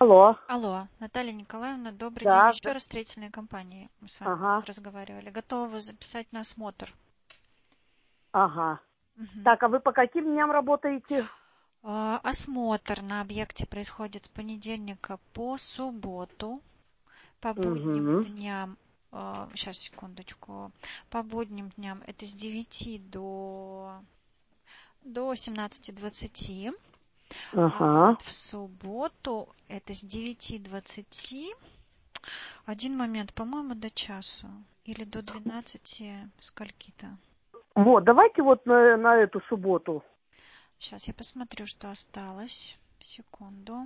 Алло, Алло, Наталья Николаевна, добрый день. да, Еще раз строительной компании. Мы с вами ага, разговаривали. Готовы вы записать на осмотр? ага. Мгм. Так, а вы по каким дням работаете? Осмотр на объекте происходит с понедельника по субботу. По будним Угу, дням, сейчас, секундочку, по будним дням это с 9 до 17:20. А ага. вот в субботу это с 9:20. Один момент, по-моему, до часу. Или до 12 скольки-то. Вот, давайте вот на эту субботу. Сейчас я посмотрю, что осталось. Секунду.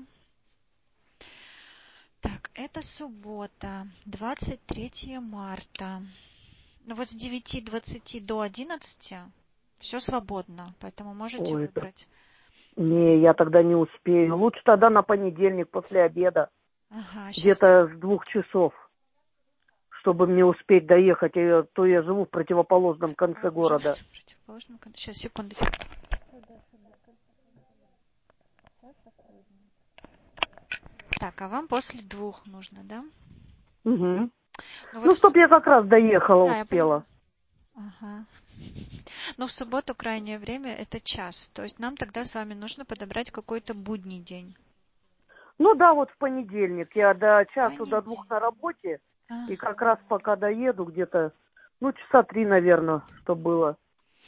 Так, это суббота, 23 марта. Ну вот с 9:20 до 11 все свободно, поэтому можете Ой, выбрать. не, я тогда не успею. Лучше тогда на понедельник после обеда, Ага, сейчас. где-то с 2 часов, чтобы мне успеть доехать, то я живу в противоположном конце Вы города. живете в противоположном конце. Сейчас, секундочку. Так, а вам после 2 нужно, да? Угу. Ну вот Ну, чтоб я как раз доехала, Да, я понимаю. успела. Ага. Но в субботу крайнее время это час. То есть нам тогда с вами нужно подобрать какой-то будний день. Ну да, вот в понедельник. Я до часу, до 2 на Понедельник. работе. И как раз Ага. пока доеду где-то, ну, часа 3, наверное, что было.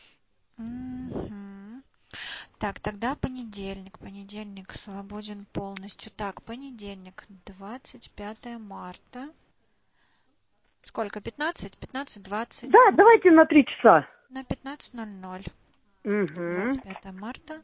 Мгм. Так, тогда понедельник. Понедельник свободен полностью. Так, понедельник, 25 марта. Сколько? 15? 15, Да, 20. давайте на 3 часа. На 15:00. Угу. 25 марта,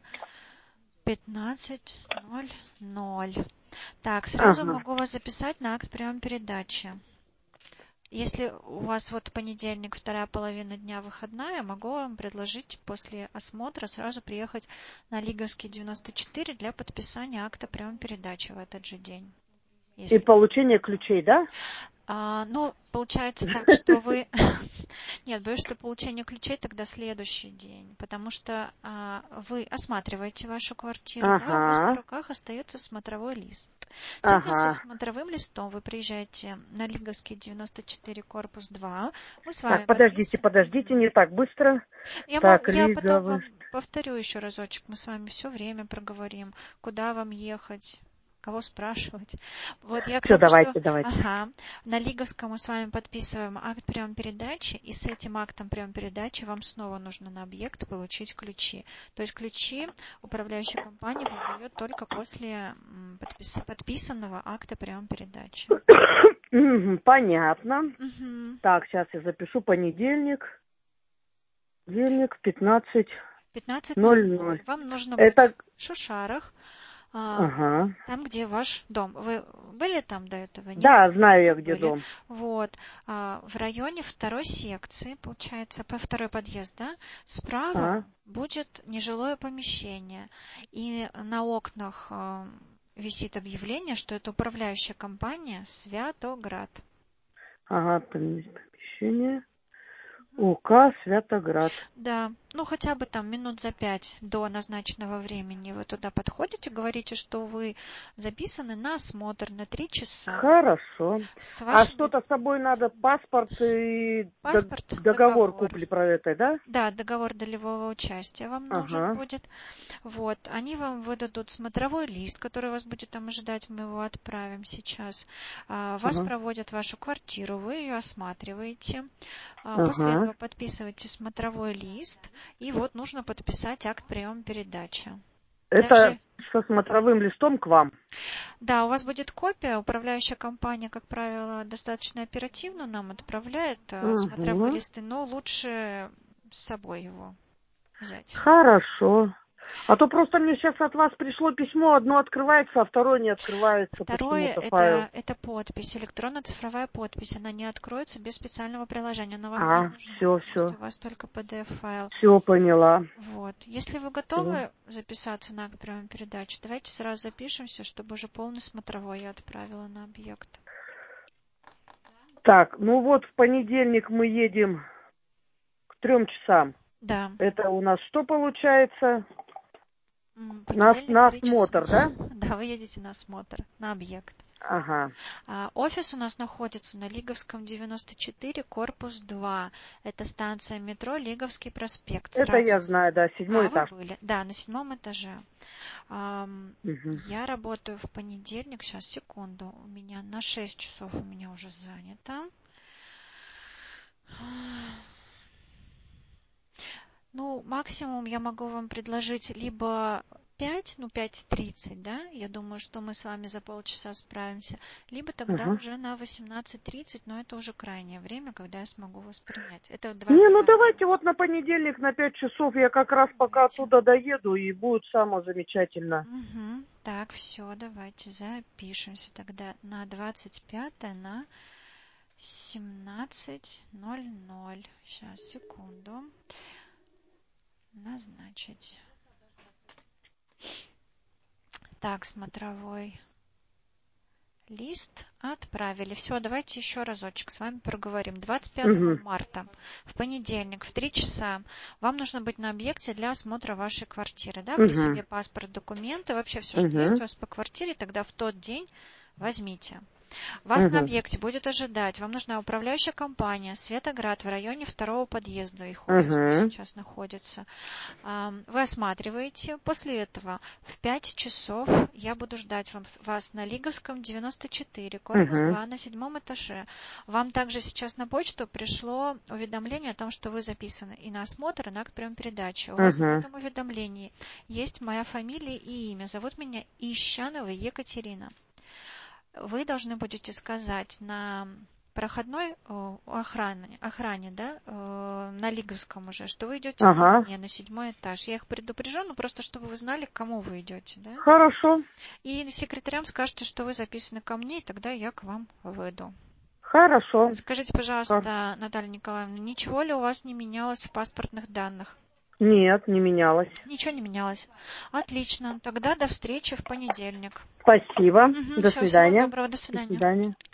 15:00. Так, сразу Ага. могу вас записать на акт приема передачи. Если у вас вот понедельник, вторая половина дня выходная, могу вам предложить после осмотра сразу приехать на Лиговский 94 для подписания акта приема передачи в этот же день. И Если получение ключей, да? Ну, получается так, что вы... Нет, боюсь, что получение ключей тогда следующий день, потому что вы осматриваете вашу квартиру, да, у вас на Ага. руках остается смотровой лист. С этим со Ага. смотровым листом вы приезжаете на Лиговский 94, корпус 2, мы с Так, вами подписываем. подождите, не так быстро. Так, Я потом Лиговый. вам повторю еще разочек, мы с вами все время проговорим, куда вам ехать, кого спрашивать. Вот я к Все, тому, что, давайте. ага, на Лиговском мы с вами подписываем акт приема передачи, и с этим актом приема передачи вам снова нужно на объект получить ключи. То есть ключи управляющая компания выдает только после подписанного акта приема передачи. Мгм, понятно. Угу. Так, сейчас я запишу понедельник. Понедельник, 15:00. 15:00. Вам нужно быть Это, в Шушарах. ага. Там, где ваш дом. Вы были там до этого, нет? Да, знаю я, где Были. дом. Вот. В районе второй секции, получается, по второй подъезд, да, справа А, будет нежилое помещение. И на окнах висит объявление, что это управляющая компания «Святоград». ага, помещение. УК Святоград. Да, ну хотя бы там минут за 5 до назначенного времени вы туда подходите, говорите, что вы записаны на осмотр на 3 часа Хорошо. с А вашими что-то с собой надо, паспорт и паспорт, договор договор. купли про это, да? Да, договор долевого участия вам нужен Ага, будет. Вот, они вам выдадут смотровой лист, который вас будет там ожидать, мы его отправим сейчас. Вас ага, проводят в вашу квартиру, вы ее осматриваете. После ага. этого подписываете смотровой лист, и вот нужно подписать акт приема передачи. Это Даже, со смотровым листом к вам. да, у вас будет копия, управляющая компания, как правило, достаточно оперативно нам отправляет смотровые Угу. листы, но лучше с собой его взять. Хорошо. А то просто мне сейчас от вас пришло письмо, одно открывается, а второе не открывается Второе – почему-то файл. это подпись, электронно-цифровая подпись. Она не откроется без специального приложения, она вам не А, нужна. все, То есть все. у вас только PDF-файл. Все поняла. Вот. Если вы Всё. готовы записаться на прием передачи, давайте сразу запишемся, чтобы уже полный смотровой я отправила на объект. Так, ну вот в понедельник мы едем к 3 часам. Да. Это у нас что получается? Понедельник, На 3 часа. осмотр, да? Да, вы едете на осмотр, на объект. Ага. Офис у нас находится на Лиговском 94, корпус 2. Это станция метро Лиговский проспект. Это Сразу. я знаю, да, 7-й Вы этаж. были? Да, на 7 этаже. Угу. Я работаю в понедельник. Сейчас, секунду. У меня на 6 часов у меня уже занято. Ну, максимум я могу вам предложить либо 5, 5:30, да, я думаю, что мы с вами за полчаса справимся, либо тогда Ага. уже на 18:30, но это уже крайнее время, когда я смогу вас принять. Это Не, ну 25. давайте вот на понедельник на 5 часов я как раз пока Давайте. оттуда доеду, и будет самое замечательно. Угу. Так, все, давайте запишемся тогда на 25 на 17:00. Сейчас, секунду. Назначить. Так, смотровой лист отправили. Все, давайте еще разочек с вами проговорим. 25 Угу. марта, в понедельник, в 3 часа, вам нужно быть на объекте для осмотра вашей квартиры. Да? При Угу. себе паспорт, документы, вообще все, что есть у Угу. вас по квартире, тогда в тот день возьмите. Вас на Угу. объекте будет ожидать. Вам нужна управляющая компания «Светоград» в районе 2-го подъезда. Их офис Угу. сейчас находится. Вы осматриваете. После этого в 5 часов я буду ждать вас на Лиговском 94, корпус Угу. 2 на 7 этаже. Вам также сейчас на почту пришло уведомление о том, что вы записаны и на осмотр, и на акт прием-передачи. У вас в Угу. этом уведомлении есть моя фамилия и имя. Зовут меня Ищанова Екатерина. Вы должны будете сказать на проходной охране, да, на Лиговском уже, что вы идете ко Ага. мне на 7 этаж. Я их предупрежу, ну просто чтобы вы знали, к кому вы идете, да. Хорошо. И секретарям скажете, что вы записаны ко мне, и тогда я к вам выйду. Хорошо. Скажите, пожалуйста, Наталья Николаевна, ничего ли у вас не менялось в паспортных данных? Нет, не менялось. Ничего не менялось. Отлично. Тогда до встречи в понедельник. Спасибо. Угу, До все, всего свидания. доброго, до До свидания. свидания.